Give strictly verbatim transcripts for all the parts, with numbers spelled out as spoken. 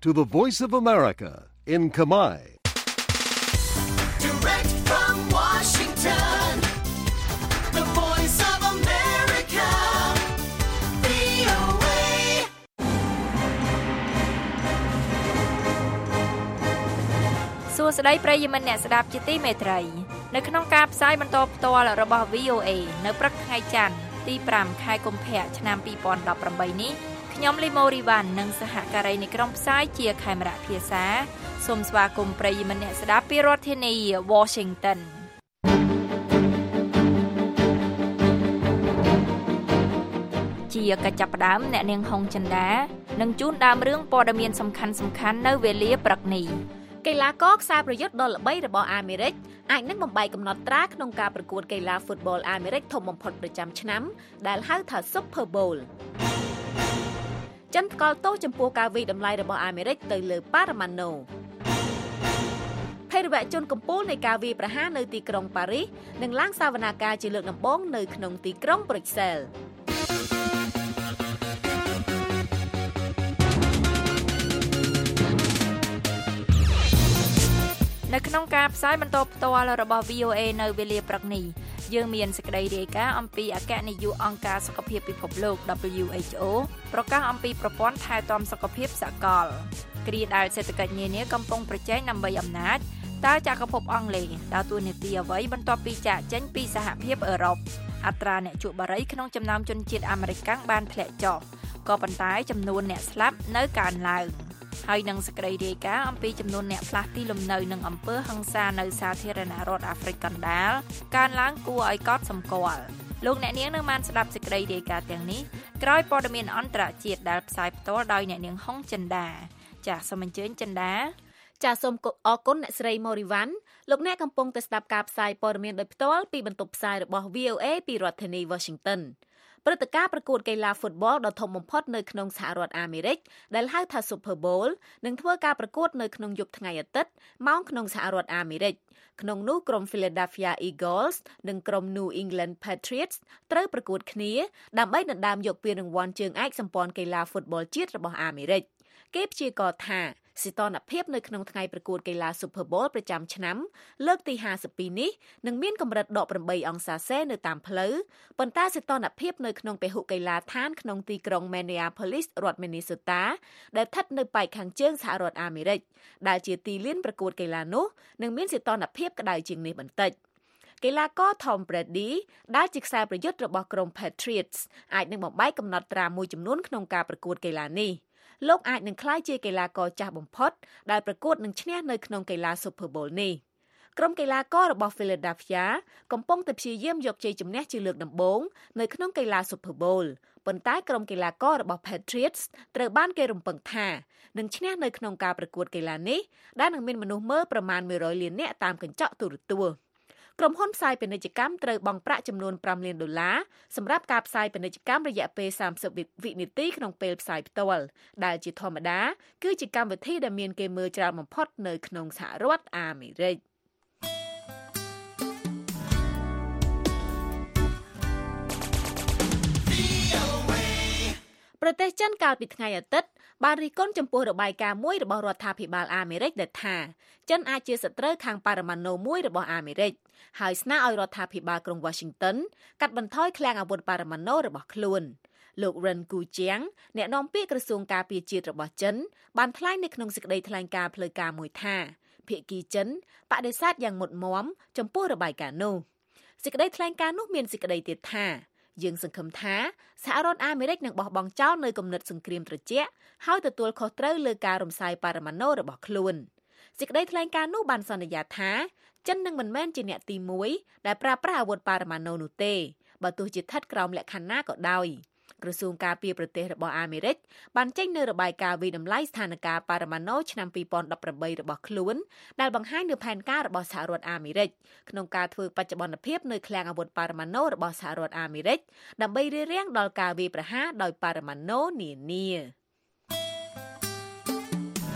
to the Voice of America in Khmer. Direct from Washington, the Voice of America, វី អូ เอសួស្តីប្រិយមិត្តអ្នកស្ដាប់ជាទីមេត្រីនៅក្នុងការផ្សាយបន្តផ្ទាល់របស់ វី អូ เอ នៅព្រឹកថ្ងៃច័ន្ទទីប្រាំខែកុម្ភៈឆ្នាំពីរពាន់ដប់ប្រាំបីនេះខ្ញុំលីម៉ូរីវ៉ាន់និងសហការីនៃក្រុមផ្សាយជាខេមរៈភាសាសូមស្វាគមន៍ប្រិយមិត្តអ្នកស្ដាប់ពីរដ្ឋធានី Washington ជាកញ្ចប់ផ្ដើមអ្នកនាងហុងចិន្តានឹងជូនដើមរឿងព័ត៌មានសំខាន់ៗនៅវេលាព្រឹកនេះកីឡាករខ្សែប្រយុទ្ធដ៏ល្បីរបស់អាមេរិកអាចនឹងបំបីកំណត់ត្រាក្នុងការប្រកួតកីឡាហ្វូតបលអាមេរិកធំបំផុតប្រចាំឆ្នាំដែលហៅថា Super Bowl ចិនថ្កោលទោសចំពោះការវិយតម្លៃរបស់អាមេរិកទៅលើប៉ារ៉ាម៉ាណូភេរវជនកំពូលនៃការវាយប្រហារនៅទីក្រុងប៉ារីសនឹងឡើងសវនាការជាលើកដំបូងនៅក្នុងទីក្រុងប្រុចសែលនៅក្នុងការផ្សាយបន្តផ្ទាល់របស់ វី អូ เอ នៅវេលាព្រឹកនេះយើងមានសេចក្តីរាយការណ៍អំពីអគ្គនាយកអង្គការសុខភាពពិភពលោក ដបលយូ เอช អូ ប្រកាសអំពីប្រព័ន្ធថែទាំសុខភាពសកលគ្រាដែលសេដ្ឋកិច្ចនានាកំពុងប្រជែងដើម្បីអំណាចតើចក្រភពអង់គ្លេសដើរតួនាទីអ្វីបន្ទាប់ពីចាកចេញពីសហភាពអឺរ៉ុបអត្រាអ្នកជក់បារីក្នុងចំណោមជនជាតិអាមេរិកបានធ្លាក់ចុះក៏ប៉ុន្តែចំនួនអ្នកស្លាប់នៅកើនឡើងហើយនឹងសេចក្តីរាយការណ៍អំពីចំនួនអ្នកផ្លាស់ទីលំនៅនិងអំពើហិង្សានៅសាធារណរដ្ឋអាហ្វ្រិកកណ្ដាលកើនឡើងគួរឲ្យកត់សម្គាល់លោកអ្នកនាងនឹងបានស្ដាប់សេចក្តីរាយការណ៍ទាំងនេះក្រោយព័ត៌មានអន្តរជាតិដែលផ្សាយផ្ទាល់ដោយអ្នកនាងហុងចិន្តាចាសសូមអញ្ជើញចិន្តាចាសសូមអរគុណអ្នកស្រីម៉ូរីវ៉ាន់លោកអ្នកកំពុងតែស្ដាប់ការផ្សាយព័ត៌មានដោយផ្ទាល់ពីបន្ទប់ផ្សាយរបស់ វី អូ เอ ពីរដ្ឋធានី Washingtonព្រឹត្តិការណ៍ប្រកួតកីឡាហ្វូតបលដ៏ធំបំផុតនៅក្នុងសហរដ្ឋអាមេរិកដែលហៅថា Super Bowl នឹងធ្វើការប្រកួតនៅក្នុងយប់ថ្ងៃអាទិត្យម៉ោងក្នុងសហរដ្ឋអាមេរិកក្នុងនោះក្រុម Philadelphia Eagles និងក្រុម New England Patriots ត្រូវប្រកួតគ្នាដើម្បីដណ្ដើមយកពានរង្វាន់ជើងឯកសម្ព័ន្ធកីឡាហ្វូតបលជាតិរបស់អាមេរិកគេព្យាករណ៍ថាសីតុណ្ហភាពនៅក្នុងថ្ងៃប្រកួតកីឡា Super Bowl ប្រចាំឆ្នាំលើកទីห้าสิบពីរនេះនឹងមានកម្រិតដកប្រាំបីអង្សាសេនៅតាមផ្លូវប៉ុន្តែសីតុណ្ហភាពនៅក្នុងពហុកីឡាដ្ឋានក្នុងទីក្រុង Minneapolis រដ្ឋ Minnesota ដែលស្ថិតនៅប៉ែកខាងជើងសហរដ្ឋអាមេរិកដែលជាទីលានប្រកួតកីឡានោះនឹងមានសីតុណ្ហភាពក្តៅជាងនេះបន្តិចកីឡាករ Tom Brady ដែលជាខ្សែប្រយុទ្ធរបស់ក្រុម Patriots អាចនឹងបំបែកកំណត់ត្រាមួយចំនួនក្នុងការប្រកួតកីឡានេះលោកអាចនឹងក្លាយជាកីឡាករចាស់បំផុតដែលប្រកួតនឹងឈ្នះនៅក្នុងកីឡា Super Bowl នេះក្រុមកីឡាកររបស់ Philadelphia កំពុងតែព្យាយាមយកជ័យជំនះជាលើកដំបូងនៅក្នុងកីឡា Super Bowl ប៉ុន្តែក្រុមកីឡាកររបស់ Patriots ត្រូវបានគេរំពឹងថានឹងឈ្នះនៅក្នុងការប្រកួតកីឡានេះដែលនឹងមានមនុស្សមើលប្រមាណមួយរយលាននាក់តាមកញ្ចក់ទូរទស្សន៍ក្រុមហ៊ុនផ្សាយពាណិជ្ជកម្មត្រូវបង់ប្រាក់ចំនួនប្រាំលានដុល្លារសម្រាប់ការផ្សាយពាណិជ្ជកម្មរយៈពេលសាមសិបវិនាទីក្នុងពេលផ្សាយផ្ទាល់ដែលជាធម្មតាគឺជាកម្មវិធីដែលមានគេមើលច្រើនបំផុតនៅក្នុងសហរដ្ឋអាមេរិកប្រទេសចិនកាលពីថ្ងៃអាទិត្យបានរិះគន់ចំពោះរបាយការណ៍មួយរបស់រដ្ឋាភិបាលអាមេរិកដែលថាចិនអាចជាសត្រូវខាងប៉ារ៉ាម៉ាណូមួយរបស់អាមេរិកហើយស្នើឲ្យរដ្ឋាភិបាលក្រុង Washington កាត់បន្ថយឃ្លាំងអាវុធប៉ារ៉ាម៉ាណូរបស់ខ្លួនលោក Ren Guojiang អ្នកនាំពាក្យក្រសួងការពារជាតិរបស់ចិនបានថ្លែងនៅក្នុងសេចក្តីថ្លែងការណ៍ផ្លូវការមួយថាភាគីចិនបដិសេធយ៉ាងមុតមមចំពោះរបាយការណ៍នោះសេចក្តីថ្លែងការណ៍នោះមានសេចក្តីទៀតថាយើងសង្ឃឹមថាសហរដ្ឋអាមេរិកនឹងបោះបង់ចោលនៅគំនិតសង្គ្រាមត្រជាក់ហើយទទួលខុសត្រូវលើការរំសាយប៉ារ៉ាម៉ាណូរបស់ខ្លួនសេចក្តីថ្លែងការណ៍នោះបានសន្យាថាចិននឹងមិនមែនជាអ្នកទីមួយដែលប្រើប្រាស់អាវុធប៉ារ៉ាម៉ាណូនោះទេបើទោះជាស្ថិតក្រោមលក្ខខណ្ឌណាក៏ដោយក្រសួងការពារប្រទេសរបស់អាមេរិកបានចេញនូវរបាយការណ៍វិតម្លៃស្ថានភាពប៉ារ៉ាម៉ាណូឆ្នាំពីរពាន់ដប់ប្រាំបីរបស់ខ្លួនដែលបង្ហាញនូវផែនការរបស់សហរដ្ឋអាមេរិកក្នុងការធ្វើបច្ចុប្បន្នភាពនៅឃ្លាំងអាវុធប៉ារ៉ាម៉ាណូរបស់សហរដ្ឋអាមេរិកដើម្បីរារាំងដល់ការវាយប្រហារដោយប៉ារ៉ាម៉ាណូនានា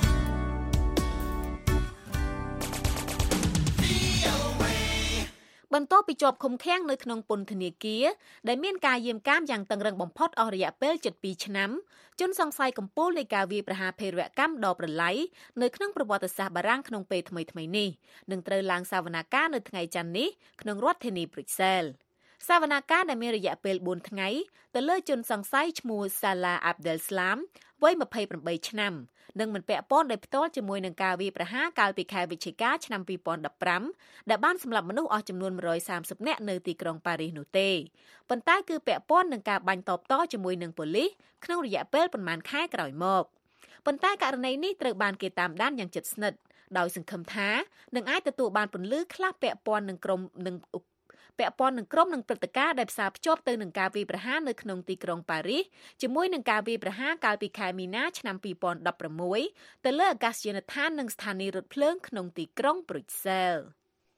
បបន្ទាប់ពីជាប់ឃុំឃាំងនៅក្នុងពន្ធនាគារដែលមានការយាមកាមយ៉ាងតឹងរ៉ឹងបំផុតអស់រយៈពេលជិតពីរឆ្នាំជនសង្ស័យកំពូលនៃការវាយប្រហារភេរវកម្មដ៏ប្រឡ័យនៅក្នុងប្រវត្តិសាស្ត្របារាំងក្នុងពេលថ្មីៗនេះនឹងត្រូវឡើងសវនាការនៅថ្ងៃច័ន្ទនេះក្នុងរដ្ឋធានីព្រុយសែលសវនាការដែលមានរយៈពេលបួនថ្ងៃទៅលើជនសង្ស័យឈ្មោះសាឡាអាប់ដែលស្លាមវ័យម្ភៃប្រាំបីឆ្នាំនិងមិនពាក់ព័ន្ធដោយផ្ទាល់ជាមួយនឹងការវាយប្រហារកាលពីខែវិច្ឆិកាឆ្នាំពីរពាន់ដប់ប្រាំដែលបានសម្លាប់មនុស្សអស់ចំនួនមួយរយសាមសិបនាក់នៅទីក្រុងប៉ារីសនោះទេប៉ុន្តែគឺពាក់ព័ន្ធនឹងការបាញ់តបតជាមួយនឹងប៉ូលីសក្នុងរយៈពេលប្រមាណខែក្រោយមកប៉ុន្តែករណីនេះត្រូវបានគេតាមដានយ៉ាងជិតស្និទ្ធដោយសង្ឃឹមថានឹងអាចទទួលបានពន្លឺខ្លះពាក់ព័ន្ធនឹងក្រុមនឹងពាក់ព័ន្ធនឹងក្រុមនឹងព្រឹត្តិការណ៍ដែលផ្សារភ្ជាប់ទៅនឹងការវាយប្រហារនៅក្នុងទីក្រុងប៉ារីសជាមួយនឹងការវាយប្រហារកាលពីខែមីនាឆ្នាំពីរពាន់ដប់ប្រាំមួយទៅលើអាកាសយានដ្ឋាននិងស្ថានីយ៍រថភ្លើងក្នុងទីក្រុងព្រុយសែល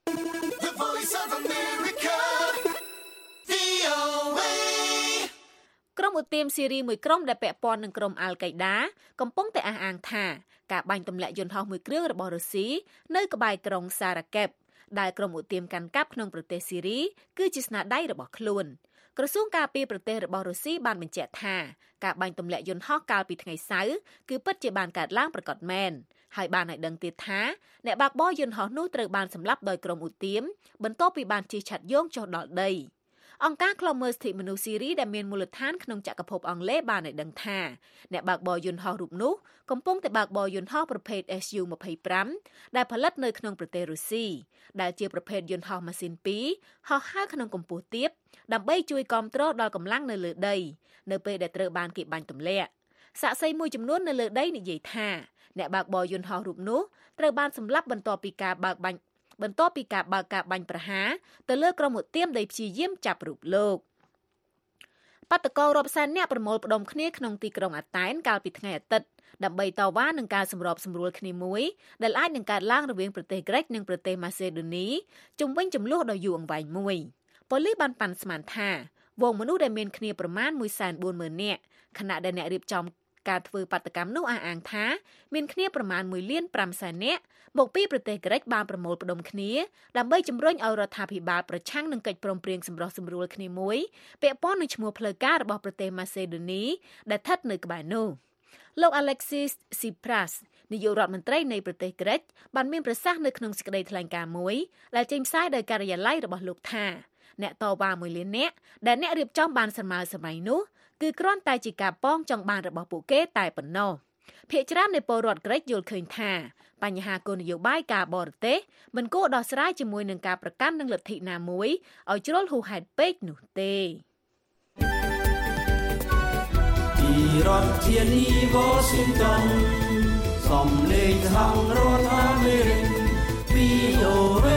The Voice of America វី អូ เอក្រុមឧទាមស៊ីរីមួយក្រុមដែលពាក់ព័ន្ធនឹងក្រុមអាល់កៃដាកំពុងតែអះអាងថាការបាញ់ទម្លាក់យន្តហោះមួយគ្រឿងរបស់រុស្ស៊ីនៅក្បែរក្រុងសារ៉ាកេបដែលក្រុមឧទាមកាន់កាប់ក្នុងប្រទេសស៊ីរីគឺជាស្នាដៃរបស់ខ្លួនក្រសួងការពារប្រទេសរបស់រុស្ស៊ីបានបញ្ជាក់ថាការបាញ់ទម្លាក់យន្តហោះកាលពីថ្ងៃសៅរ៍គឺពិតជាបានកើតឡើងប្រកបមែនហើយបានឲ្យដឹងទៀតថាអ្នកបើកបរយន្តហោះនោះត្រូវបានសម្លាប់ដោយក្រុមឧទាមបន្ទាប់ពីបានជិះឆាត់យងចុះដល់ដីអង្គការឃ្លាំមើលសិទ្ធិមនុស្សស៊ីរីដែលមានមូលដ្ឋានក្នុងចក្រភពអង់គ្លេសបានឲ្យដឹងថាអ្នកបើកបរយន្តហោះរូបនោះកំពុងតែបើកបរយន្តហោះប្រភេទ เอส ยู ยี่สิบห้า ដែលផលិតនៅក្នុងប្រទេសរុស្ស៊ីដែលជាប្រភេទយន្តហោះម៉ាស៊ីនពីរហោះហើរក្នុងកម្ពស់ទាបដើម្បីជួយគាំទ្រដល់កម្លាំងនៅលើដីនៅពេលដែលត្រូវបានគេបាញ់ទម្លាក់សាក្សីមួយចំនួននៅលើដីនិយាយថាអ្នកបើកបរយន្តហោះរូបនោះត្រូវបានសម្លាប់បន្ទាប់ពីការបើកបាញ់បន្ទាប់ពីការបើកការបាញ់ប្រហារទៅលើក្រុមឧទាមដែលព្យាយាមចាប់រូបលោកបាតុកររាប់សែននាក់ប្រមូលផ្ដុំគ្នាក្នុងទីក្រុងអាតែនកាលពីថ្ងៃអាទិត្យដើម្បីតវ៉ានឹងការសម្របសម្រួលគ្នាមួយដែលអាចនឹងកើតឡើងរវាងប្រទេសក្រិចនិងប្រទេសម៉ាសេដូនីជំវិញចំនួនដ៏យូរអង្វែងមួយប៉ូលីសបានប៉ាន់ស្មានថាវងមនុស្សដែលមានគ្នាប្រមាណមួយសែនបួនម៉ឺននាក់ខណៈដែលអ្នករៀបចំការធ្វើបាតកម្មនោះអះអាងថាមានគ្នាប្រមាណមួយលានប្រាំសែននាក់មកពីប្រទេសក្រិចបានប្រមូលផ្ដុំគ្នាដើម្បីជំរុញឲ្យរដ្ឋាភិបាលប្រឆាំងនឹងកិច្ចព្រមព្រៀងសម្រុះសម្រួលគ្នាមួយពាក់ព័ន្ធនឹងឈ្មោះផ្លូវការរបស់ប្រទេសម៉ាសេដូនីដែលស្ថិតនៅក្បែរនោះលោក Alexis Tsipras នាយករដ្ឋមន្ត្រីនៃប្រទេសក្រិចបានមានប្រសាសន៍នៅក្នុងសេចក្តីថ្លែងការណ៍មួយដែលចេញផ្សាយដោយការិយាល័យរបស់លោកថាអ្នកតវ៉ាមួយលាននាក់ដែលអ្នករៀបចំបានស្រមើស្រមៃនោះគឺគ្រាន់តែជាការប៉ងចង់បានរបស់ពួកគេតែប៉ុណ្ណោះភាគច្រើននៃពលរដ្ឋក្រិចយល់ឃើញថាបញ្ហាគោលនយោបាយការបរទេសមិនគួរដោះស្រាយជាមួយនឹងការប្រកាន់នឹងលទ្ធិណាមួយឲ្យជ្រុលហួសហេតុពេកនោះទេពីរដ្ឋធានី Washington សំឡេងខាងរដ្ឋអាមេរិក វី អូ เอ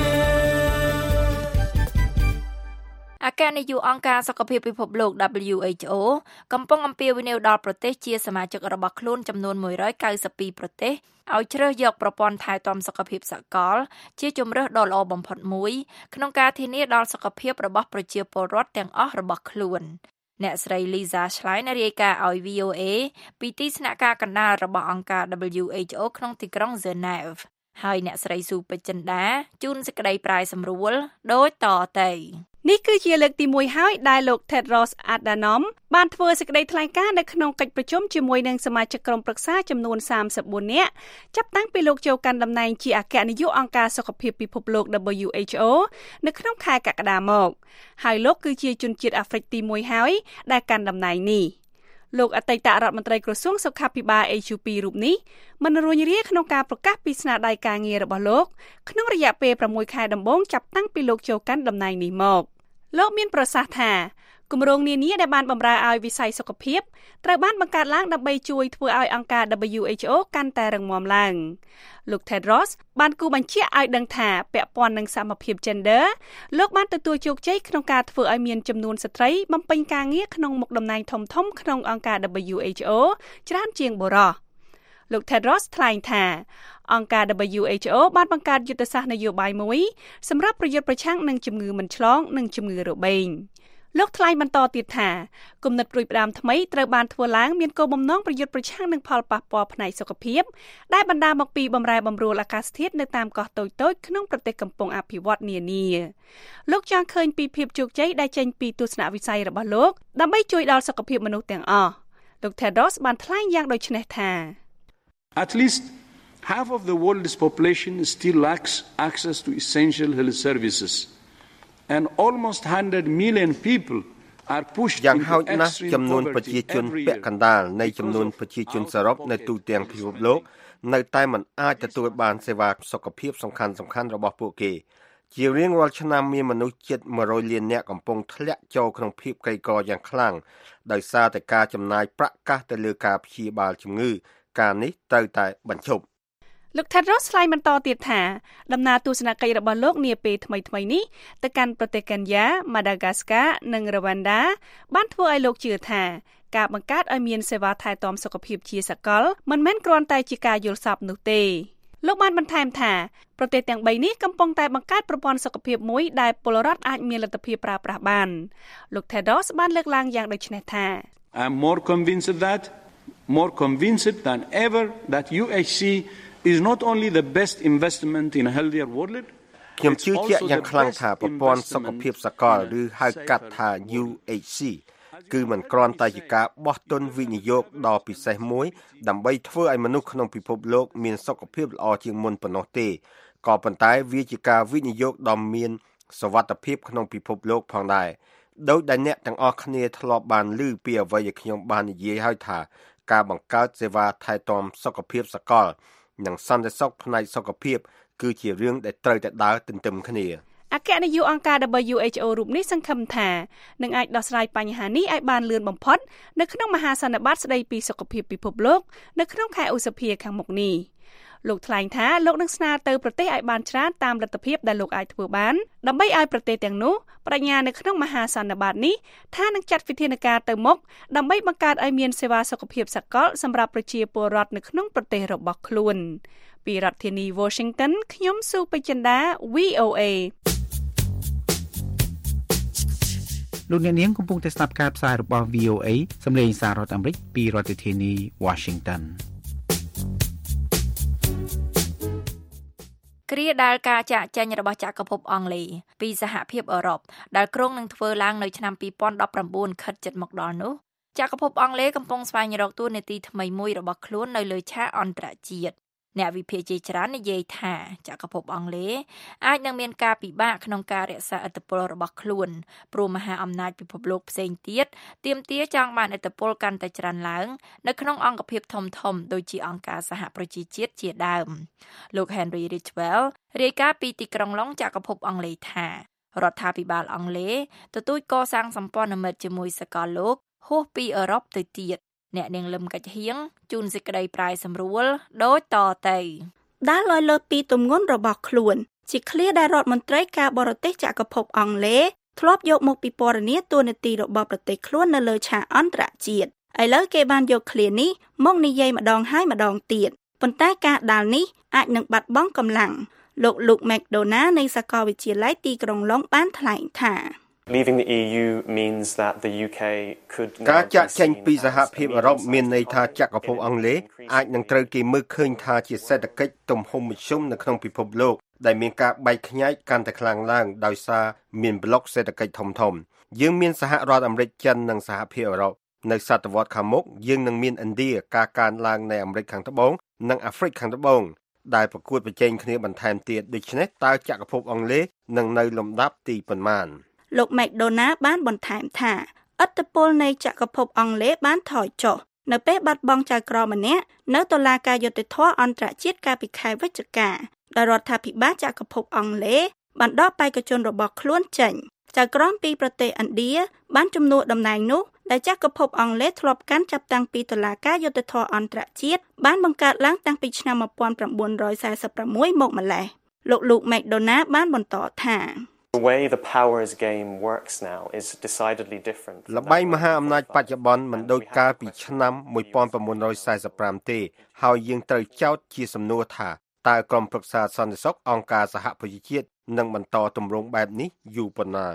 អគ្គនាយកអង្គការសុខភាពពិភពលោក ដបលយូ អេច អូ កំពុងអំពាវនាវដល់ប្រទេសជាសមាជិករបស់ខ្លួនចំនួនមួយរយកៅសិបពីរប្រទេសឲ្យជ្រើសយកប្រព័ន្ធថែទាំសុខភាពសកលជាជម្រើសដ៏ល្អបំផុតមួយក្នុងការធានាដល់សុខភាពរបស់ប្រជាពលរដ្ឋទាំងអស់របស់ខ្លួនអ្នកស្រី Lisa Schlein រាយការណ៍ឲ្យ វី អូ เอ ពីទីស្នាក់ការកណ្ដាលរបស់អង្គការ ដបលយូ អេច អូ ក្នុងទីក្រុង Geneva ហើយអ្នកស្រីស៊ូពេជ្រចិន្តាជូនសេចក្តីប្រាយសម្រួលដូចតទៅនេះគឺជាលើកទីមួយហើយដែលលោក Tedros Adhanom បានធ្វើសេចក្តីថ្លែងការណ៍នៅក្នុងកិច្ចប្រជុំជាមួយនឹងសមាជិកក្រុមប្រឹក្សាចំនួនសាមសិបបួននាក់ចាប់តាំងពីលោកចូលកាន់តំណែងជាអគ្គនាយកអង្គការសុខភាពពិភពលោក ដបលយូ អេច អូ នៅក្នុងខែកក្កដាមកហើយលោកគឺជាជនជាតិអាហ្វ្រិកទីមួយហើយដែលកាន់តំណែងនេះលោកអតីតរដ្ឋមន្ត្រីក្រសួងសុខាភិបាល អេជ យូ ពី រូបនេះមិនរួញរាក្នុងការប្រកាសពីស្នាដៃការងាររបស់លោកក្នុងរយៈពេលប្រាំមួយខែដំបូងចាប់តាំងពីលោកចូលកាន់តំណែងនេះមកលោកមានប្រសាសន៍ថាគម្រោងនានាដែលបានបម្រើឲ្យវិស័យសុខភាពត្រូវបានបង្កើតឡើងដើម្បីជួយធ្វើឲ្យអង្គការ ដបលយូ អេច អូ កាន់តែរឹងមាំឡើងលោក Tedros បានគូបញ្ជាក់ឲ្យដឹងថាពាក់ព័ន្ធនឹងសមភាព gender លោកបានទទួលជោគជ័យក្នុងការធ្វើឲ្យមានចំនួនស្ត្រីបំពេញការងារក្នុងមុខតំណែងធំៗក្នុងអង្គការ ដបលយូ អេច អូ ច្រើនជាងបុរសលោក Tedros ថ្លែងថាអង្គការ ដបលយូ អេច អូ បានបង្កើតយុទ្ធសាស្ត្រនយោបាយមួយសម្រាប់ប្រយុទ្ធប្រឆាំងនឹងជំងឺមិនឆ្លងនិងជំងឺរបេងលោកថ្លែងបន្តទៀតថាគំនិតព្រួយផ្ដាមថ្មីត្រូវបានធ្វើឡើងមានគោលបំណងប្រយុទ្ធប្រឆាំងនឹងផលប៉ះពាល់ផ្នែកសុខភាពដែលបណ្ដាលមកពីបម្រែបម្រួលអាកាសធាតុនៅតាមកោះតូចៗក្នុងប្រទេសកំពុងអភិវឌ្ឍនានាលោកចង់ឃើញពីភាពជោគជ័យដែលចេញពីទស្សនវិស័យរបស់លោកដើម្បីជួយដល់សុខភាពមនុស្សទាំងអស់លោក Tedros បានថ្លែងយ៉ាងដូចនេះថា At least half of the world's population still lacks access to essential health services and almost one hundred million people are pushed into យ៉ាងហោចណាស់ extreme ចំនួនប្រជា poverty ជន every ពាក់កណ្ដាលនៃចំនួនប្រជាជនសរុបនៅទូទាំងពិភពលោកនៅតែមិនអាចទទួលបានសេវាសុខភាពសំខាន់ៗរបស់ពួកគេជារៀងរាល់ឆ្នាំមានមនុស្សជិតone hundredលាននាក់កំពុងធ្លាក់ចូលក្នុងភាពក្រីក្រយ៉ាងខ្លាំងដោយសារតែការចំណាយប្រាក់កាសទៅលើការព្យាបាលជំងឺការនេះត្រូវតែបញ្ឈប់លោក Tedros ថ្លែងបន្តទៀតថាដំណើរទស្សនកិច្ចរបស់លោកនាពេលថ្មីៗនេះទៅកាន់ប្រទេសកេនយ៉ា Madagascar និង Rwanda បានធ្វើឲ្យលោកជឿថាការបង្កើតឲ្យមានសេវាថែទាំសុខភាពជាសកលមិនមែនគ្រាន់តែជាការយល់សប្តិនោះទេលោកបានបន្ថែមថាប្រទេសទាំងបីនេះកំពុងតែបង្កើតប្រព័ន្ធសុខភាពមួយដែលពលរដ្ឋអាចមានលទ្ធភាពប្រើប្រាស់បានលោក Tedros បានលើកឡើងយ៉ាងដូចនេះថា I'm more convinced of that more convinced than ever that U H C is not only the best investment in a healthier world ខ្ញុំជឿជាក់យ៉ាងខ្លាំងថាប្រព័ន្ធសុខភាពសកលឬហៅកាត់ថា U H C គឺមិនគ្រាន់តែជាការបោះទុនវិនិយោគដ៏ពិសេសមួយដើម្បីធ្វើឲ្យមនុស្សក្នុងពិភពលោកមានសុខភាពល្អជាងមុនប៉ុណ្ណោះទេក៏ប៉ុន្តែវាជាការវិនិយោគដ៏មានសុវត្ថិភាពក្នុងពិភពលោកផងដែរដោយដែលអ្នកទាំងអស់គ្នាធ្លាប់បានឮពីអ្វីដែលខ្ញុំបាននិយាយហើយថាការបង្កើតសេវាថែទាំសុខភាពសកលនិងសន្តិសុខផ្នែកសុខភាពគឺជារឿងដែលត្រូវតែដើរទន្ទឹមគ្នាអគ្គនាយកអង្គការ W H O រូបនេះសង្ឃឹមថានឹងអាចដោះស្រាយបញ្ហានេះឲ្យបានលឿនបំផុតនៅក្នុងមហាសន្និបាតស្តីពីសុខភាពពិភពលោកនៅក្នុងខែឧសភាខាងមុខនេះលោកថ្លែងថាលោកនឹងស្នើទៅប្រទេសឲ្យបានច្រើនតាមលទ្ធភាពដែលលោកអាចធ្វើបានដើម្បីឲ្យប្រទេសទាំងនោះបញ្ញានៅក្នុងមហាសន្និបាតនេះថានឹងចាត់វិធានការទៅមុខដើម្បីបង្កើតឲ្យមានសេវាសុខភាពសកលសម្រាប់ប្រជាពលរដ្ឋនៅក្នុងប្រទេសរបស់ខ្លួនពីរដ្ឋធានី Washington ខ្ញុំស៊ូពេជ្រចិន្តា V O A លោកអ្នកនាងកំពុងតែស្ដាប់ការផ្សាយរបស់ V O A សម្លេងសាររដ្ឋអាមេរិកពីរដ្ឋធានី Washington គ្រាដែលការចាកចេញរបស់ចក្រភពអង់គ្លេសពីសហភាពអឺរ៉ុបដែលគ្រោងនឹងធ្វើឡើងនៅឆ្នាំtwo thousand nineteenខិតជិតមកដល់នោះចក្រភពអង់គ្លេសកំពុងស្វែងរកតួនាទីថ្មីមួយរបស់ខ្លួននៅលើឆាកអន្តរជាតិអ្នកវិភាគជាច្រើននិយាយថាចក្រភពអង់គ្លេសអាចនឹងមានការពិបាកក្នុងការរក្សាឥទ្ធិពលរបស់ខ្លួនព្រោះមហាអំណាចពិភពលោកផ្សេងទៀតទាមទារចង់បានឥទ្ធិពលកាន់តែច្រើនឡើងនៅក្នុងអង្គភាពធំៗដូចជាអង្គការសហប្រជាជាតិជាដើមលោក Henry Ridgwell រាយការណ៍ពីទីក្រុងឡុងចក្រភពអង់គ្លេសថារដ្ឋាភិបាលអង់គ្លេសទទូចកសាងសម្ព័ន្ធមិត្តជាមួយសកលលោកហួសពីអឺរ៉ុបទៅទៀតអ្នកនាងលឹមកាច់ហៀងជូនសេចក្តីប្រាយសម្រួលដូចតទៅដែលលយលើពីទម្ងន់របស់ខ្លួនជាឃ្លាដែលរដ្ឋមន្ត្រីការបរទេសចក្រភពអង់គ្លេសធ្លាប់យកមកពិពណ៌នាតួនាទីរបស់ប្រទេសខ្លួននៅលើឆាកអន្តរជាតិឥឡូវគេបានយកឃ្លានេះមកនិយាយម្ដងហើយម្ដងទៀតប៉ុន្តែការដាល់នេះអាចនឹងបាត់បង់កម្លាំងលោក Luke McDonough នៃសាកលវិទ្យាល័យទីក្រុងឡុងបានថ្លែងថា Leaving the E U means that the U K could ការចាក់ចេញពីសហភាពអឺរ៉ុបមានន័យថាចក្រភពអង់គ្លេសអាចនឹងត្រូវគេមើលឃើញថាជាសេដ្ឋកិច្ចទំហំមធ្យមនៅក្នុងពិភពលោកដែលមានការបែកខ្ញែកកាន់តែខ្លាំងឡើងដោយសារមានប្លុកសេដ្ឋកិច្ចធំធំយើងមានសហរដ្ឋអាមេរិកចិននិងសហភាពអឺរ៉ុបនៅសតវត្សខាងមុខយើងនឹងមានឥណ្ឌាការកើនឡើងនៃអាមេរិកខាងត្បូងនិងអាហ្វ្រិកខាងត្បូងដែលប្រកួតប្រជែងគ្នាបន្ថែមទៀតដូច្នេះតើចក្រភពអង់គ្លេសនឹងនៅលំដាប់ទីប៉ុន្មានលោក McDonough បានបន្ថែមថាឥទ្ធិពលនៃចក្រភពអង់គ្លេសបានថយចុះនៅពេលបាត់បង់ចៅក្រមម្នាក់នៅតុលាការយុត្តិធម៌អន្តរជាតិកាលពីខែវិច្ឆិកាដោយរដ្ឋាភិបាលចក្រភពអង់គ្លេសបានដកបេក្ខជនរបស់ខ្លួនចេញចៅក្រមពីប្រទេសឥណ្ឌាបានជំនួសតំណែងនោះដែលចក្រភពអង់គ្លេសធ្លាប់កាន់ចាប់តាំងពីតុលាការយុត្តិធម៌អន្តរជាតិបានបង្កើតឡើងតាំងពីឆ្នាំnineteen forty-sixមកម្ល៉េះលោក Luke McDonough បានបន្តថា The way the powers game works now is decidedly different. ល្បែងមហាអំណាចបច្ចុប្បន្នមិនដូចកាលពីឆ្នាំnineteen forty-fiveទេហើយយើងត្រូវចោទជាសំណួរថាតើក្រុមប្រឹក្សាសន្តិសុខអង្គការសហប្រជាជាតិនឹងបន្តទម្រង់បែបនេះយូរប៉ុណ្ណា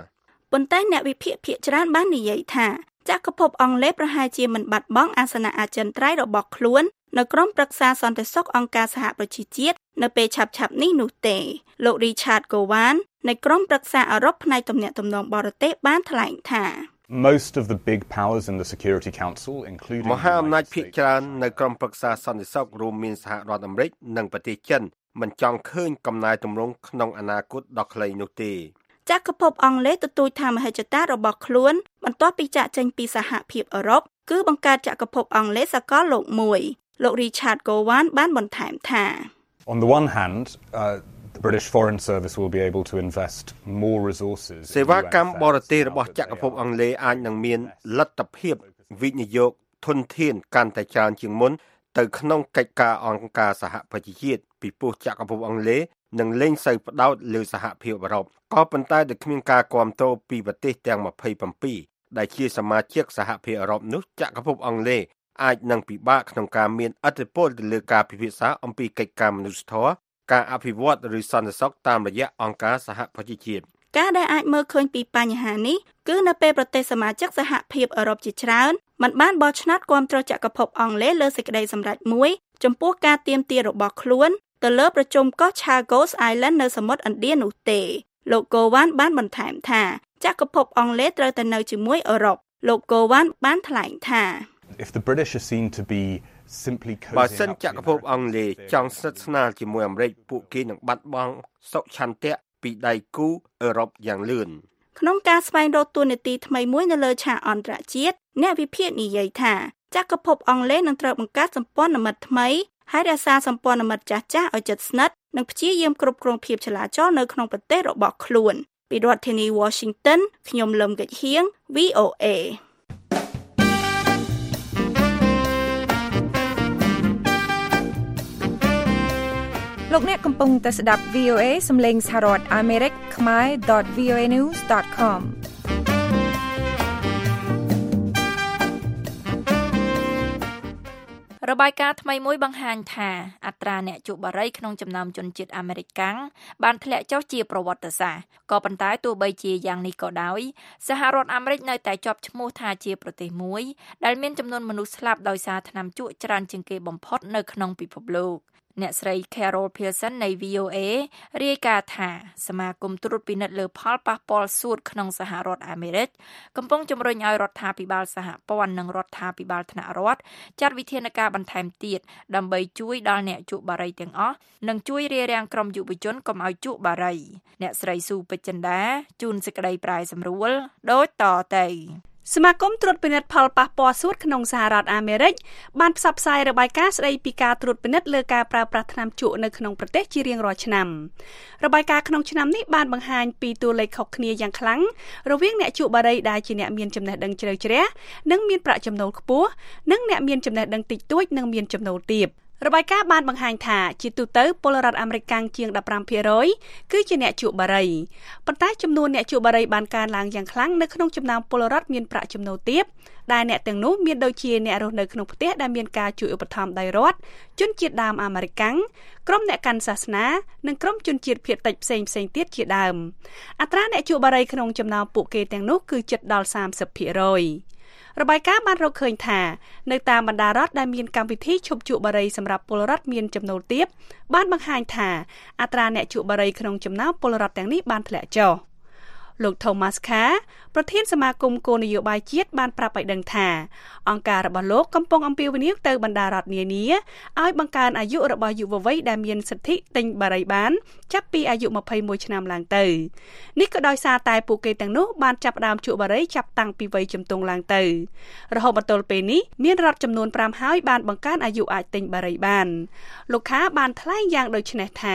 ប៉ុន្តែអ្នកវិភាគភាគច្រើនបាននិយាយថាចក្រភពអង់គ្លេសប្រហែលជាមិនបាត់បង់អាសនៈអចិន្ត្រៃយ៍របស់ខ្លួននៅក្រុមប្រឹក្សាសន្តិសុខអង្គការសហប្រជាជាតិនៅពេលឆាប់ៗនេះនោះទេលោក Richard Gowan នៃក្រុមប្រឹក្សាអឺរ៉ុបផ្នែកទំនាក់ទំនងបរទេសបានថ្លែងថា Most of the big powers in the Security Council including មហាអំណាចភាគច្រើននៅក្រុមប្រឹក្សាសន្តិសុខរួមមានសហរដ្ឋអាមេរិកនិងប្រទេសចិនមិនចង់ឃើញកំណែទម្រង់ក្នុងអនាគតដ៏ខ្លីនោះទេចក្រភពអង់គ្លេសទទូចថាមហិច្ឆតារបស់ខ្លួនបន្ទាប់ពីចាកចេញពីសហភាពអឺរ៉ុបគឺបង្កើតចក្រភពអង់គ្លេសសកលលោកមួយលោក Richard Gowan បានបន្ថែមថា On the one hand uh, the British Foreign Service will be able to invest more resources សេវាកម្មបរទេសរបស់ចក្រភពអង់គ្លេសអាចនឹងមានលទ្ធភាពវិនិយោគធនធានកាន់តែច្រើនជាងមុនទៅក្នុងកិច្ចការអង្គការសហប្រជាជាតិពីព្រោះចក្រភពអង់គ្លេសនឹងលែងសូវផ្ដោតលើសហភាពអឺរ៉ុបក៏ប៉ុន្តែដោយគ្មានការគាំទ្រពីប្រទេសទាំងម្ភៃ៧ដែលជាសមាជិកសហភាពអឺរ៉ុបនោះចក្រភពអង់គ្លេសអាចនឹងពិបាកក្នុងការមានឥទ្ធិពលទៅលើការពិភាក្សាអំពីកិច្ចការមនុស្សធម៌ការអភិវឌ្ឍឬសន្តិសុខតាមរយៈអង្គការសហប្រជាជាតិការដែលអាចមើលឃើញពីបញ្ហានេះគឺនៅពេលប្រទេសសមាជិកសហភាពអឺរ៉ុបជាច្រើនមិនបានបោះឆ្នោតគាំទ្រចក្រភពអង់គ្លេសលើសេចក្តីសម្រេចមួយចំពោះការទាមទាររបស់ខ្លួនទៅលើប្រជុំកោះ Chagos Island នៅសមុទ្រឥណ្ឌានោះទេលោក Gowan បានបន្ថែមថាចក្រភពអង់គ្លេសត្រូវតែនៅជាមួយអឺរ៉ុបលោក Gowan បានថ្លែងថា If the British are seen to be simply បើសិនចក្រភពអង់គ្លេសចង់ស្និទ្ធស្នាលជាមួយអាមេរិកពួកគេនឹងបាត់បង់សុឆន្ទៈពីដៃគូអឺរ៉ុបយ៉ាងលឿនក្នុងការស្វែងរកទូនាទីថ្មីមួយនៅលើឆាកអន្តរជាតិអ្នកវិភាគនិយាយថាចក្រភពអង់គ្លេសនឹងត្រូវបង្កើតសម្ព័ន្ធមិត្តថ្មីហើយរក្សាសម្ព័ន្ធមិត្តចាស់ៗឲ្យជិតស្និទ្ធនិងព្យាយាមគ្រប់គ្រងភាពចលាចលនៅក្នុងប្រទេសរបស់ខ្លួនពីរដ្ឋធានី Washington ខ្ញុំលឹមកិច្ចហៀង វី អូ เอលោកអ្នកកំពុងតែស្ដាប់ វី អូ เอ សំឡេងសហរដ្ឋអាមេរិកខ្មែរ .វី អូ เอ news ដត comរបាយការណ៍ថ្មីមួយបង្ហាញថាអត្រាអ្នកជក់បារីក្នុងចំណោមជនជាតិអាមេរិកកាំងបានធ្លាក់ចុះជាប្រវត្តិសាស្ត្រក៏ប៉ុន្តែទោះបីជាយ៉ាងនេះក៏ដោយសហរដ្ឋអាមេរិកនៅតែជាប់ឈ្មោះថាជាប្រទេសមួយដែលមានចំនួនមនុស្សស្លាប់ដោយសារថ្នាំជក់ច្រើនជាងគេបំផុតនៅក្នុងពិភពលោកអ្នកស្រី Carol Pearson នៃ វី អូ เอ រាយការណ៍ថាសមាគមត្រួតពិនិត្យលើផលប៉ះពាល់សួតក្នុងសហរដ្ឋអាមេរិកកំពុងជំរុញឲ្យរដ្ឋាភិបាលសហព័ន្ធនិងរដ្ឋាភិបាលថ្នាក់រដ្ឋចាត់វិធានការបន្ថែមទៀតដើម្បីជួយដល់អ្នកជក់បារីទាំងអស់និងជួយរារាំងក្រុមយុវជនកុំឲ្យជក់បារីអ្នកស្រីស៊ូពេជ្រចិន្តាជូនសេចក្តីប្រាយសម្រួលដូចតទៅសមាគមត្រួតពិនិត្យផលប៉ះពាល់សួតក្នុងសហរដ្ឋអាមេរិកបានផ្សព្វផ្សាយរបាយការណ៍ស្តីពីការត្រួតពិនិត្យលើការប្រើប្រាស់ថ្នាំជក់នៅក្នុងប្រទេសជារៀងរាល់ឆ្នាំរបាយការណ៍ក្នុងឆ្នាំនេះបានបង្ហាញពីតួលេខខុសគ្នាយ៉ាងខ្លាំងរវាងអ្នកជក់បារីដែលជាអ្នកមានចំណេះដឹងជ្រៅជ្រះនិងមានប្រាក់ចំណូលខ្ពស់និងអ្នកមានចំណេះដឹងតិចតួចនិងមានចំណូលទាបរបាយការណ៍បានបង្ហាញថាជាទូទៅពលរដ្ឋអាមេរិកកាំងជាង 15ភាគរយ គឺជាអ្នកជក់បារីប៉ុន្តែចំនួនអ្នកជក់បារីបានកើនឡើងយ៉ាងខ្លាំងនៅក្នុងចំណោមពលរដ្ឋមានប្រាក់ចំណូលទាបដែលអ្នកទាំងនោះមានដូចជាអ្នករស់នៅក្នុងផ្ទះដែលមានការជួយឧបត្ថម្ភដោយរដ្ឋជនជាតិដើមអាមេរិកកាំងក្រុមអ្នកកាន់សាសនានិងក្រុមជនជាតិភាគតិចផ្សេងផ្សេងទៀតជាដើមអត្រាអ្នកជក់បារីក្នុងចំណោមពួកគេទាំងនោះគឺជិតដល់ សាមសិបភាគរយរបាយការណ៍បានរកឃើញថានៅតាមបណ្ដារដ្ឋដែលមានកម្មវិធីឈប់ជក់បារីសម្រាប់ពលរដ្ឋមានចំណូលទាបបានបង្ហាញថាអត្រាអ្នកជក់បារីក្នុងចំណោមពលរដ្ឋទាំងនេះបានធ្លាក់ចុះលោក Thomas Carr ប្រធានសមាគមគោលនយោបាយជាតិបានប្រាប់ឲ្យដឹងថាអង្គការរបស់លោកកំពុងអំពាវនាវទៅបណ្ដារដ្ឋនានាឲ្យបង្កើនអាយុរបស់យុវវ័យដែលមានសិទ្ធិទិញបារីបានចាប់ពីអាយុម្ភៃមួយឆ្នាំឡើងទៅនេះក៏ដោយសារតែពួកគេទាំងនោះបានចាប់ផ្ដើមជក់បារីចាប់តាំងពីវ័យជំទង់ឡើងទៅរហូតមកទល់ពេលនេះមានរដ្ឋចំនួន5ហើយបានបង្កើនអាយុអាចទិញបារីបានលោកខាបានថ្លែងយ៉ាងដូចនេះថា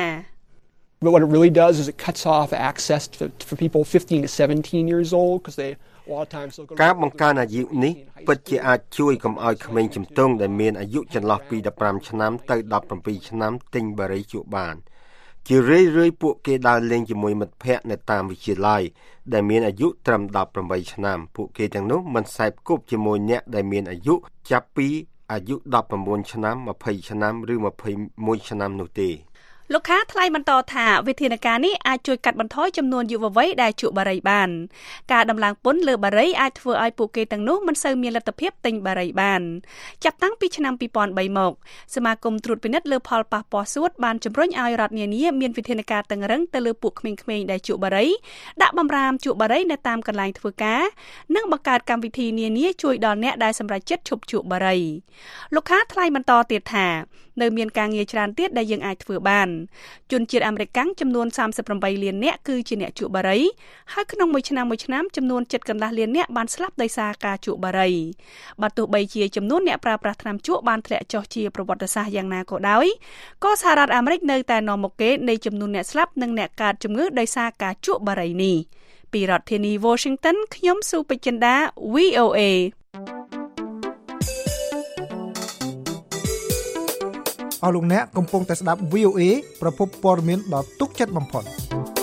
But what it really does is it cuts off access to, for people fifteen to seventeen years old because they a lot of times they'll go ការបង្កើនអាយុនេះពិតជាអាចជួយកុំឲ្យក្មេងជំទង់ដែលមានអាយុចន្លោះពី15ឆ្នាំទៅ17ឆ្នាំទិញបារីជក់បានជារឿយៗពួកគេដើរលេងជាមួយមិត្តភ័ក្តិនៅតាមវិទ្យាល័យដែលមានអាយុត្រឹម18ឆ្នាំពួកគេទាំងនោះមិនសែបគប់ជាមួយអ្នកដែលមានអាយុចាប់ពីអាយុ19ឆ្នាំ20ឆ្នាំឬ21ឆ្នាំនោះទេលោកค้าថ្លែងបន្តថាវិធានការនេះអាចជួយកាត់បន្ថយចំនួនយុវវ័យដែលជក់បារីបានការដំឡើងពន្ធលើបារីអាចធ្វើឲ្យពួកគេទាំងនោះមិនសូវមានលទ្ធភាពទិញបារីបានចាប់តាំងពីឆ្នាំពីរពាន់បីមកសមាគមត្រួតពិនិត្យលើផលប៉ះពាល់សួតបានជំរុញឲ្យរដ្ឋនានាមានវិធានការតឹងរ៉ឹងទៅលើពួកក្មេងៗដែលជក់បារីដាក់បម្រាមជក់បារីនៅតាមកន្លែងធ្វើការនិងបង្កើតកម្មវិធីនានាជួយដល់អ្នកដែលសម្រេចចិត្តឈប់ជក់បារីលោកค้าថ្លែងបន្តទៀតថានៅមានការងារច្រើនទៀតដែលយើងអាចធ្វើបានជនជាតិអាមេរិកចំនួនសាមសិបប្រាំបីលាននាក់គឺជាអ្នកជក់បារីហើយក្នុងមួយឆ្នាំមួយឆ្នាំចំនួនជិតកន្លះលាននាក់បានស្លាប់ដោយសារការជក់បារីបើទោះបីជាចំនួនអ្នកប្រើប្រាស់ថ្នាំជក់បានធ្លាក់ចុះជាប្រវត្តិសាស្ត្រយ៉ាងណាក៏ដោយក៏សហរដ្ឋអាមេរិកនៅតែនាំមុខគេនៃចំនួនអ្នកស្លាប់និងអ្នកកើតជំងឺដោយសារការជក់បារីនេះពីរដ្ឋធានី Washington ខ្ញុំស៊ូពេជ្រចិន្តា វី អូ เอអស់លោកអ្នកកំពុងតែស្ដាប់ វី អូ เอ ប្រភពព័ត៌មានដ៏ទុកចិត្តបំផុត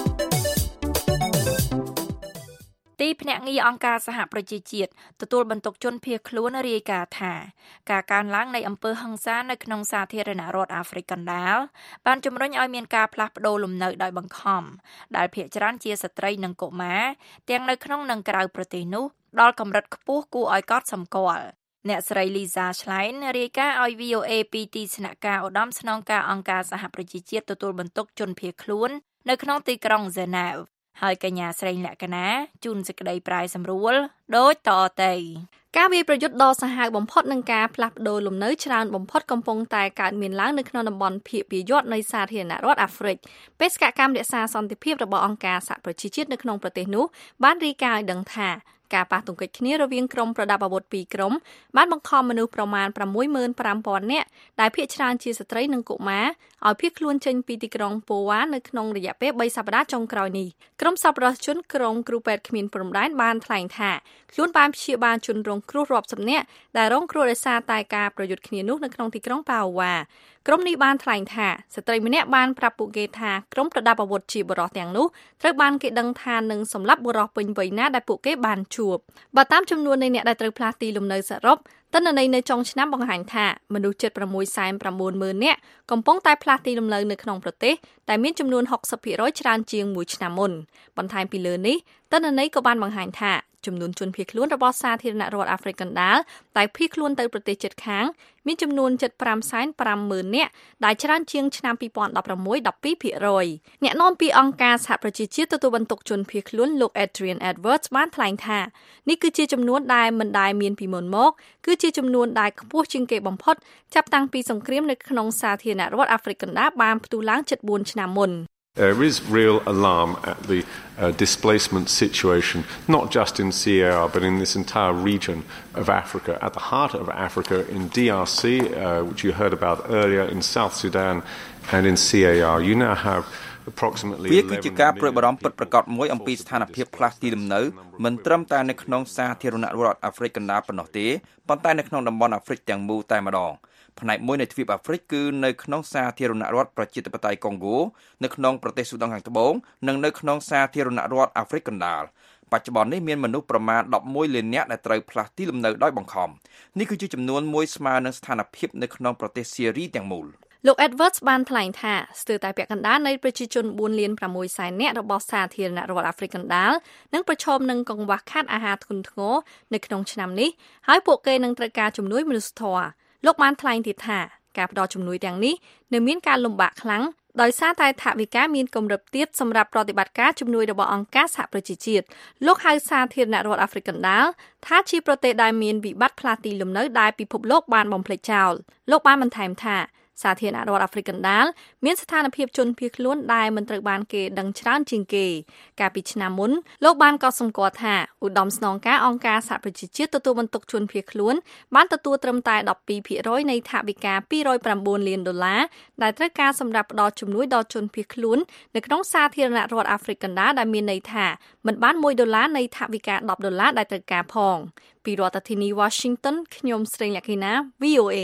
ទីភ្នាក់ងារអង្គការសហប្រជាជាតិទទួលបន្ទុកជនភៀសខ្លួនរាយការណ៍ថាការកើនឡើងនៃអំពើហិង្សានៅក្នុងសាធារណរដ្ឋអាហ្វ្រិកកណ្ដាលបានជំរុញឲ្យមានការផ្លាស់ប្តូរលំនៅដោយបង្ខំដែលភាគច្រើនជាស្ត្រីនិងកុមារទាំងនៅក្នុងនិងក្រៅប្រទេសនោះដល់កម្រិតខ្ពស់គួរឲ្យកត់សម្គាល់អ្នកស្រី Lisa Schlein រាយការណ៍ឲ្យ វី អូ เอ ពីទីស្នាក់ការឧត្តមស្នងការអង្គការសហប្រជាជាតិទទួលបន្ទុកជនភៀសខ្លួននៅក្នុងទីក្រុង Geneva ហើយកញ្ញាស្រីលក្ខណាជូនសេចក្តីប្រាយសម្រួលដូចតទៅការវាយប្រយុទ្ធដ៏សាហាវបំផុតនឹងការផ្លាស់ប្តូរលំនៅច្រើនបំផុតកំពុងតែកើតមានឡើងនៅក្នុងតំបន់ភាគពាយ័ព្យនៃសាធារណរដ្ឋអាហ្វ្រិកបេសកកម្មរក្សាសន្តិភាពរបស់អង្គការសហប្រជាជាតិនៅក្នុងប្រទេសនោះបានរាយការណ៍ឲ្យដឹងថាការប៉ះទង្គិចគ្នារវាងក្រុមប្រដាប់អាវុធពីរក្រុមបានបង្ខំមនុស្សប្រមាណ ប្រាំមួយម៉ឺនប្រាំពាន់ នាក់ដែលភាគច្រើនជាស្ត្រីនិងកុមារឲ្យភៀសខ្លួនចេញពីទីក្រុងប៉ូវ៉ានៅក្នុងរយៈពេលបីសប្តាហ៍ចុងក្រោយនេះក្រុមសប្បុរសជនក្រុមគ្រូពេទ្យគ្មានព្រំដែនបានថ្លែងថាខ្លួនបានព្យាបាលជនរងគ្រោះរាប់សិបនាក់ដែលរងគ្រោះដោយសារតែការប្រយុទ្ធគ្នានោះនៅក្នុងទីក្រុងប៉ូវ៉ាក្រុមនេះបានថ្លែងថាស្ត្រីម្នាក់បានប្រាប់ពួកគេថាក្រុមប្រដាប់អាវុធជាបុរសទាំងនោះត្រូវបានគេដឹងថានឹងសម្លាប់បុរសពេញវ័យណាដែលពួកគេបានជួបបើតាមចំនួននៃអ្នកដែលត្រូវផ្លាស់ទីលំនៅសរុបទិន្នន័យនៅចុងឆ្នាំបង្ហាញថាមនុស្សជិត ប្រាំមួយសែនប្រាំបួនម៉ឺន នាក់កំពុងតែផ្លាស់ទីលំនៅនៅក្នុងប្រទេសដែលមានចំនួន ហុកសិបភាគរយ ច្រើនជាងមួយឆ្នាំមុនបន្ថែមពីលើនេះទិន្នន័យក៏បានបង្ហាញថាចំនួនជនភៀសខ្លួនរបស់សាធារណរដ្ឋអាហ្វ្រិកកណ្ដាលតែភៀសខ្លួនទៅប្រទេសជិតខាងមានចំនួនជិត ប្រាំសែនប្រាំម៉ឺន នាក់ដែលច្រើនជាងឆ្នាំពីរពាន់ដប់ប្រាំមួយ ដប់ពីរភាគរយ អ្នកនាំពាក្យអង្គការសហប្រជាជាតិទទួលបន្ទុកជនភៀសខ្លួនលោក Adrian Edwards បានថ្លែងថានេះគឺជាចំនួនដែលមិនដែលមានពីមុនមកគឺជាចំនួនដែលខ្ពស់ជាងគេបំផុតចាប់តាំងពីសង្គ្រាមនៅក្នុងសាធារណរដ្ឋអាហ្វ្រិកកណ្ដាលបានផ្ទុះឡើងជិតបួនឆ្នាំមុន There is real alarm at the uh, displacement situation, not just in C A R, but in this entire region of Africa. At the heart of Africa, in D R C, uh, which you heard about earlier, in South Sudan, and in C A R, you now have approximately eleven million. វាគឺជាការព្រួយបារម្ភពិតប្រាកដមួយអំពីស្ថានភាពផ្លាស់ទីលំនៅមិនត្រឹមតែនៅក្នុងសាធារណរដ្ឋអាហ្វ្រិកកណ្ដាលប៉ុណ្ណោះទេប៉ុន្តែនៅក្នុងតំបន់អាហ្វ្រិកទាំងមូលតែម្ដងផ្នែកមួយនៃទ្វីបអាហ្វ្រិកគឺនៅក្នុងសាធារណរដ្ឋប្រជាធិបតេយ្យកុងហ្គោនៅក្នុងប្រទេសស៊ូដង់ខាងត្បូងនិងនៅក្នុងសាធារណរដ្ឋអាហ្វ្រិកកណ្ដាលបច្ចុប្បន្ននេះមានមនុស្សប្រមាណ ដប់មួយលាននាក់ដែលត្រូវផ្លាស់ទីលំនៅដោយបង្ខំនេះគឺជាចំនួនមួយស្មើនឹងស្ថានភាពនៅក្នុងប្រទេសស៊េរីទាំងមូលលោក Edwards បានថ្លែងថាស្ទើរតែពាក់កណ្ដាលនៃប្រជាជនបួនលានប្រាំមួយសែននាក់របស់សាធារណរដ្ឋអាហ្វ្រិកកណ្ដាលនឹងប្រឈមនឹងកង្វះខាតអាហារធ្ងន់ធ្ងរនៅក្នុងឆ្នាំនេះហើយពួកគេនឹងត្រូវការជំនួយមនុស្សធម៌លោកបានថ្លែងទៀតថាការផ្តល់ជំនួយទាំងនេះនៅមានការលំបាកខ្លាំងដោយសារតែថវិកាមានកម្រិតទាបសម្រាប់ប្រតិបត្តិការជំនួយរបស់អង្គការសហប្រជាជាតិលោកហៅសាធារណរដ្ឋអាហ្វ្រិកកណ្ដាលថាជាប្រទេសដែលមានវិបត្តិផ្លាស់ទីលំនៅដែលពិភពលោកបានបំភ្លេចចោលលោកបានបន្ថែមថាសាធារណរដ្ឋអាហ្វ្រិកកណ្ដាលមានស្ថានភាពជនភៀសខ្លួនដែលមិនត្រូវបានគេដឹងច្រើនជាងគេកាលពីឆ្នាំមុនលោកបានកត់សម្គាល់ថាឧត្តមស្នងការអង្គការសហប្រជាជាតិទទួលបន្ទុកជនភៀសខ្លួនបានទទួលត្រឹមតែ ដប់ពីរភាគរយ នៃថវិកាពីររយប្រាំបួនលានដុល្លារដែលត្រូវការសម្រាប់ផ្តល់ជំនួយដល់ជនភៀសខ្លួននៅក្នុងសាធារណរដ្ឋអាហ្វ្រិកកណ្ដាលដែលមានន័យថាមិនបានមួយដុល្លារនៃថវិកាដប់ដុល្លារដែលត្រូវការផងពីរដ្ឋធានី Washington ខ្ញុំស្រីលក្ខិណា វី អូ เอ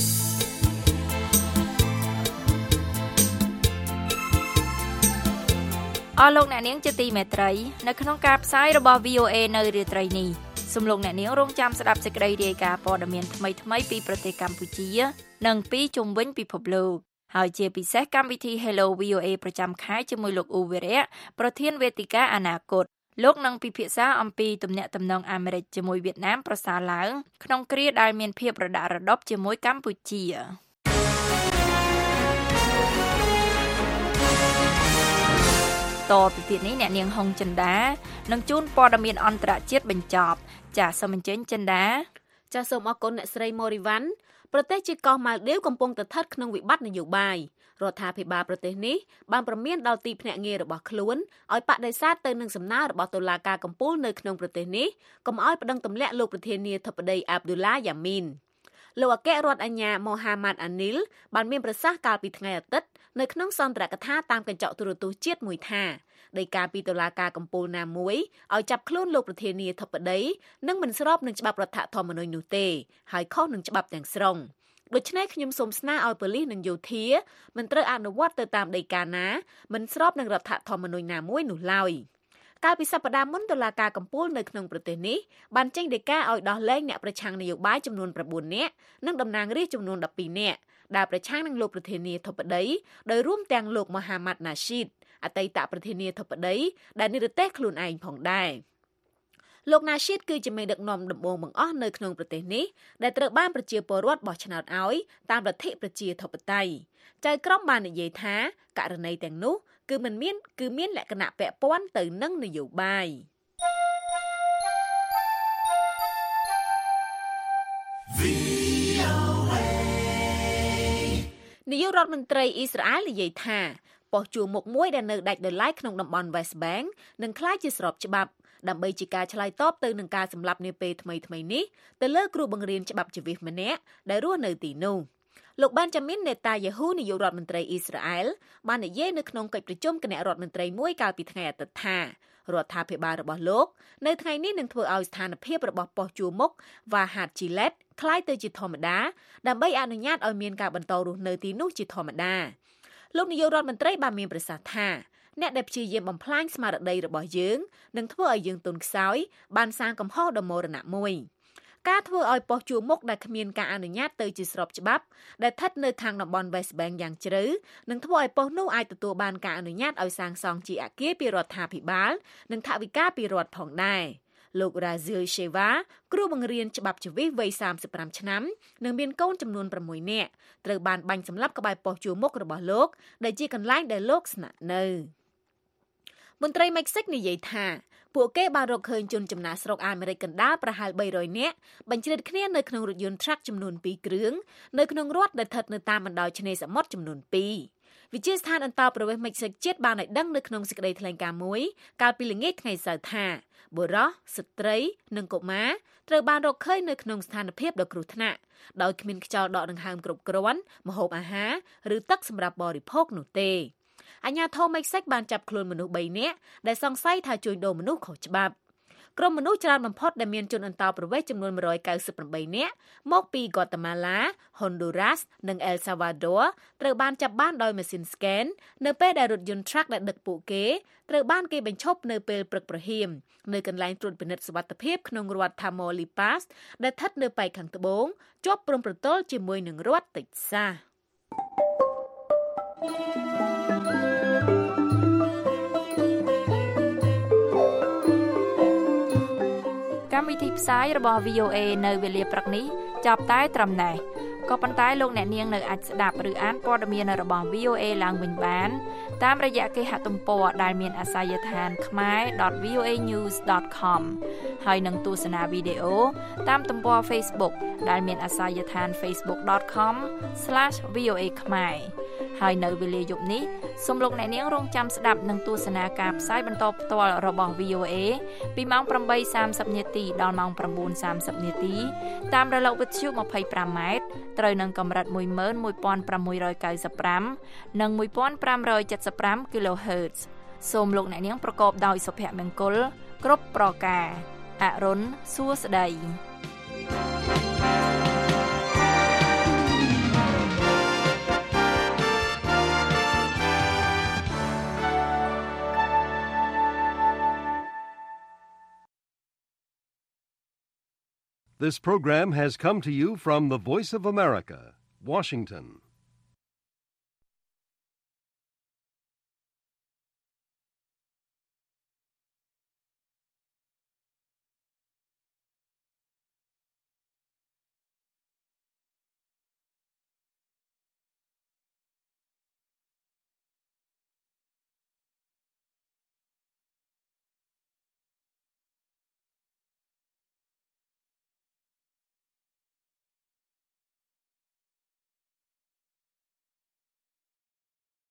អស់លោកអ្នកនាងជាទីមេត្រីនៅក្នុងការផ្សាយរបស់ វី អូ เอ នៅរាត្រីនេះសូមលោកអ្នកនាងរងចាំស្ដាប់សេចក្តីរាយការណ៍ព័ត៌មានថ្មីៗពីប្រទេសកម្ពុជានិងពីជុំវិញពិភពលោកហើយជាពិសេសកម្មវិធី Hello វី អូ เอ ប្រចាំខែជាមួយលោកអ៊ូវីរៈប្រធានវេទិកាអនាគតលោកនឹងពិភាក្សាអំពីទំនាក់ទំនងអាមេរិកជាមួយវៀតណាមប្រសើរឡើងក្នុងគ្រាដែលមានភាពរដាក់រដប់ជាមួយកម្ពុជាតទៅទៀតនេះអ្នកនាងហុងចិន្តានឹងជូនព័ត៌មានអន្តរជាតិបញ្ចប់ចាសសូមអញ្ជើញចិន្តាចាសសូមអរគុណអ្នកស្រីម៉ូរីវ៉ាន់ប្រទេសជាកោះម៉ាល់ឌីវកំពុងស្ថិតក្នុងវិបត្តិនយោបាយរដ្ឋាភិបាលប្រទេសនេះបានប្រមានដល់ទីភ្នាក់ងាររបស់ខ្លួនឲ្យបដិសេធទៅនឹងសំណើរបស់តុលាការកំពូលនៅក្នុងប្រទេសនេះកុំឲ្យប្តឹងទម្លាក់លោកប្រធានាធិបតីអាប់ឌូឡាយ៉ាមីនលោកអគ្គរដ្ឋអាជ្ញាម៉ូហាម៉ាត់អានីលបានមានប្រសាសន៍កាលពីថ្ងៃអាទិត្យនៅក្នុងសន្ទរកថាតាមកញ្ចក់ទូរទស្សន៍ជាតិមួយថាដោយការពីតុលាការកំពូលណាមួយឲ្យចាប់ខ្លួនលោកប្រធានាធិបតីនឹងមិនស្របនឹងច្បាប់រដ្ឋធម្មនុញ្ញនោះទេហើយខុសនឹងច្បាប់ទាំងស្រុងដូច្នេះខ្ញុំសូមស្នើឲ្យប៉ូលីសនិងយោធាមិនត្រូវអនុវត្តទៅតាមដីកាណាមិនស្របនឹងរដ្ឋធម្មនុញ្ញណាមួយនោះឡើយកាលពីសប្តាហ៍មុនតុលាការកំពូលនៅក្នុងប្រទេសនេះបានចេញដីកាឲ្យដោះលែងអ្នកប្រឆាំងនយោបាយចំនួន9នាក់និងតំណាងរាស្ត្រចំនួន12នាក់ដែលប្រឆាំងនឹងលោកប្រធានាធិបតីដោយរួមទាំងលោកម៉ូហាម៉ាត់ណាស៊ីតអតីតប្រធានាធិបតីដែលនិរទេសខ្លួនឯងផងដែរលោកណាស៊ីតគឺជាមេដឹកនាំដំបូងបង្អស់នៅក្នុងប្រទេសនេះដែលត្រូវបានប្រជាពលរដ្ឋបោះឆ្នោតឲ្យតាមលទ្ធិប្រជាធិបតេយ្យចៅក្រមបាននិយាយថាករណីទាំងនោះគឺមិនមានគឺមានលក្ខណៈពាក់ព័ន្ធទៅនឹងនយោបាយនាយករដ្ឋមន្ត្រីអ៊ីស្រាអែលនិយាយថាប៉ុស្តិ៍ជួរមុខមួយដែលនៅដាច់ដោយឡែកក្នុងតំបន់ West Bank នឹងក្លាយជាស្របច្បាប់ដើម្បីជាការឆ្លើយតបទៅនឹងការសម្លាប់នាពេលថ្មីៗនេះទៅលើគ្រូបង្រៀនច្បាប់ជីវិតម្នាក់ដែលរស់នៅទីនោះលោកបានចាមីននេតាយ៉ាហ៊ូនាយករដ្ឋមន្ត្រីអ៊ីស្រាអែលបាននិយាយនៅក្នុងកិច្ចប្រជុំគណៈរដ្ឋមន្ត្រីមួយកាលពីថ្ងៃអាទិត្យថារដ្ឋាភិបាលរបស់លោកនៅថ្ងៃនេះនឹងធ្វើឲ្យស្ថានភាពរបស់ប៉ុស្តិ៍ជួរមុខវ៉ាហាត់ជីឡេតคล้ายទៅជាធម្មតាដើម្បីអនុញ្ញាតឲ្យមានការបន្តរស់នៅទីនោះជាធម្មតាលោកនាយករដ្ឋមន្ត្រីបានមានប្រសាសន៍ថាអ្នកដែលព្យាយាមបំផ្លាញស្មារតីរបស់យើងនឹងធ្វើឲ្យយើងទន់ខ្សោយបានសាងកំហុសដ៏មរណៈមួយការធ្វើឲ្យប៉ុស្តិ៍ជួរមុខដែលគ្មានការអនុញ្ញាតទៅជាស្របច្បាប់ដែលស្ថិតនៅខាងតំបន់ West Bank យ៉ាងជ្រៅនឹងធ្វើឲ្យប៉ុស្តិ៍នោះអាចទទួលបានការអនុញ្ញាតឲ្យសាងសង់ជាអគារពីរដ្ឋាភិបាលនិងថវិកាពីរដ្ឋផងដែរលោក Razil Sheva គ្រូបង្រៀនច្បាប់ជីវិតវ័យសាមសិបប្រាំឆ្នាំនិងមានកូនចំនួន6នាក់ត្រូវបានបាញ់សម្លាប់ក្បែរប៉ុស្តិ៍ជួរមុខរបស់លោកដែលជាកន្លែងដែលលោកស្នាក់នៅមន្ត្រីមិចស៊ិកនិយាយថាពួកគេបានរកឃើញជនចំណាកស្រុកអាមេរិកកណ្ដាលប្រហែលបីរយនាក់បញ្ជ្រាបគ្នានៅក្នុងរថយន្ត Truck ចំនួនពីរគ្រឿងនៅក្នុងរដ្ឋដែលស្ថិតនៅតាមបណ្ដោយឆ្នេរសមុទ្រចំនួនពីរវិទ្យាស្ថានអន្តរប្រវេសន៍មិចស៊ិកជាតិបានឲ្យដឹងនៅក្នុងសេចក្តីថ្លែងការណ៍មួយកាលពីល្ងាចថ្ងៃសៅរ៍ថាបុរសស្ត្រីនិងកុមារត្រូវបានរកឃើញនៅក្នុងស្ថានភាពដ៏គ្រោះថ្នាក់ដោយគ្មានខ្យល់ដកដង្ហើមគ្រប់គ្រាន់ម្ហូបអាហារឬទឹកសម្រាប់បរិភោគនោះទេអាជ្ញាធរមិចស៊ិកបានចាប់ខ្លួនមនុស្សបីនាក់ដែលសង្ស័យថាជួញដូរមនុស្សខុសច្បាប់ក្រុមមនុស្សច្រើនបំផុតដែលមានជនអន្តោប្រវេសន៍ចំនួនមួយរយកៅសិបប្រាំបីនាក់មកពី Guatemala, Honduras និង El Salvador ត្រូវបានចាប់បានដោយម៉ាស៊ីន Scan នៅពេលដែលរថយន្ត Truck ដែលដឹកពួកគេត្រូវបានគេបញ្ឈប់នៅពេលព្រឹកព្រហៀមនៅកន្លែងត្រួតពិនិត្យសុវត្ថិភាពក្នុងរដ្ឋ Tamaulipas ដែលស្ថិតនៅប៉ែកខាងត្បូងជាប់ព្រំប្រទល់ជាមួយនឹងរដ្ឋ Texas កម្មវិធីផ្សាយរបស់ វី អូ เอ នៅវេលាព្រឹកនេះចាប់តែត្រឹមណេះក៏ប៉ុន្តែលោកអ្នកនាងនៅអាចស្ដាប់ឬអានព័ត៌មានរបស់ វី អូ เอ ឡើងវិញបានតាមរយៈគេហទំព័រដែលមានអាសយដ្ឋាន khmae dot v o a news dot com ហើយនឹងទស្សនាវីដេអូតាមទំព័រ Facebook ដែលមានអាសយដ្ឋាន facebook dot com slash v o a khmae ហើយនៅវេលាយប់នេះសូមលោកអ្នកនាងរងចាំស្ដាប់និងទស្សនាការផ្សាយបន្តផ្ទាល់របស់ វី អូ เอ ពីម៉ោងប្រាំបីសាមសិបនាទីដល់ម៉ោងប្រាំបួនសាមសិបនាទីតាមរលកវិទ្យុម្ភៃប្រាំម៉ែត្រត្រូវនឹងកម្រិតមួយម៉ឺនមួយពាន់ប្រាំមួយរយកៅសិបប្រាំនិងមួយពាន់ប្រាំរយседសិបប្រាំ kHz សូមលោកអ្នកនាងប្រកបដោយសុភមង្គលគ្រប់ប្រការអរុនសួស្តី This program has come to you from the Voice of America, Washington.